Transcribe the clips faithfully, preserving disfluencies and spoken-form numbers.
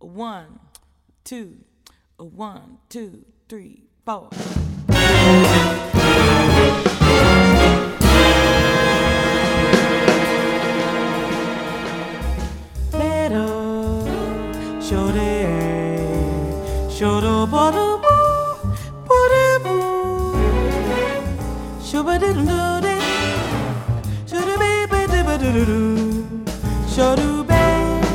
One, two, one, two, three, four. Little shorty, shorty, bottle, bottle, shubba diddle doody, shorty baby, dibba doo doo, shorty baby.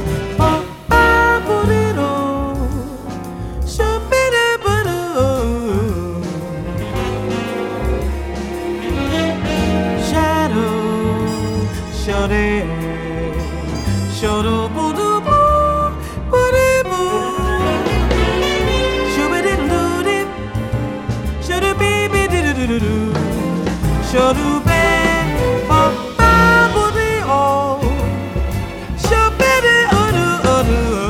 Shorty, shorty, boo doo boo, boo doo boo, shooby diddle doo dee, shorty baby doo doo doo doo, shorty baby, oh ba boo dee oh, shooby dee oh doo oh doo.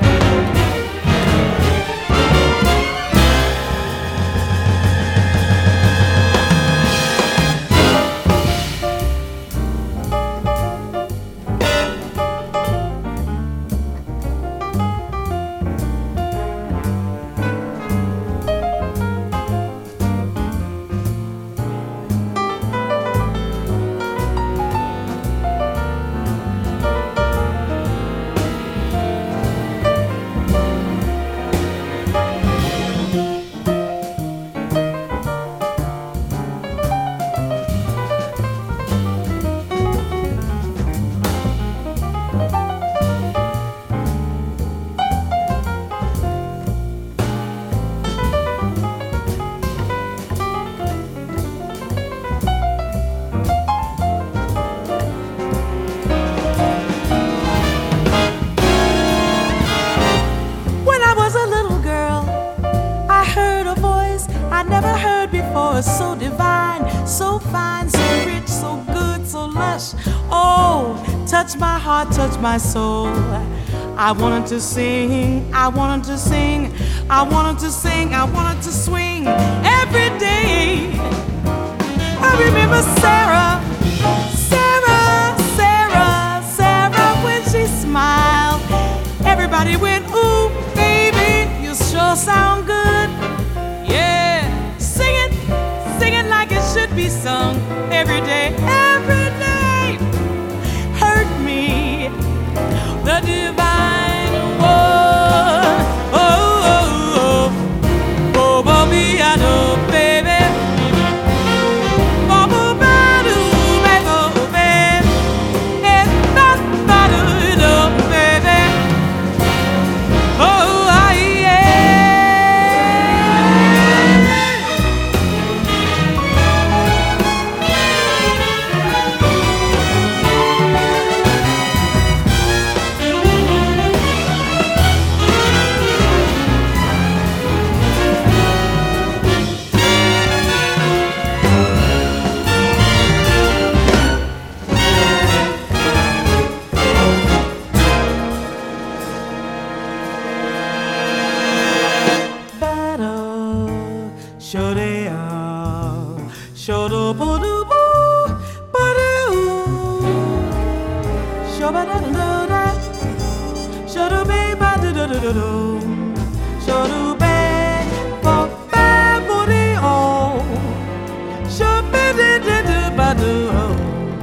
I never heard before, so divine, so fine, so rich, so good, so lush. Oh, touch my heart, touch my soul. I wanted to sing, I wanted to sing, I wanted to sing, I wanted to swing every day. I remember Sarah, Sarah, Sarah, Sarah, when she smiled, everybody went, ooh, baby, you sure sound good. Should be sung every day, every day. Hurt me, the divine one. Oh, oh, oh, oh, oh, piano, baby. Oh, oh, ba-doo, ba-doo, baby. It's not ba-doo, baby. Oh, ah, yeah. Shorty, oh, shorty, boo doo boo, boo doo, shorty doo doo da, shorty baby doo doo doo doo, shorty baby, boo ba boo dee oh, shorty doo doo doo ba doo oh,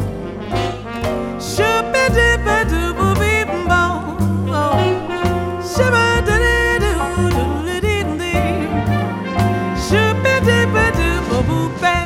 shorty doo ba doo boo bee boo oh, shorty doo doo doo doo dee dee. Boo boo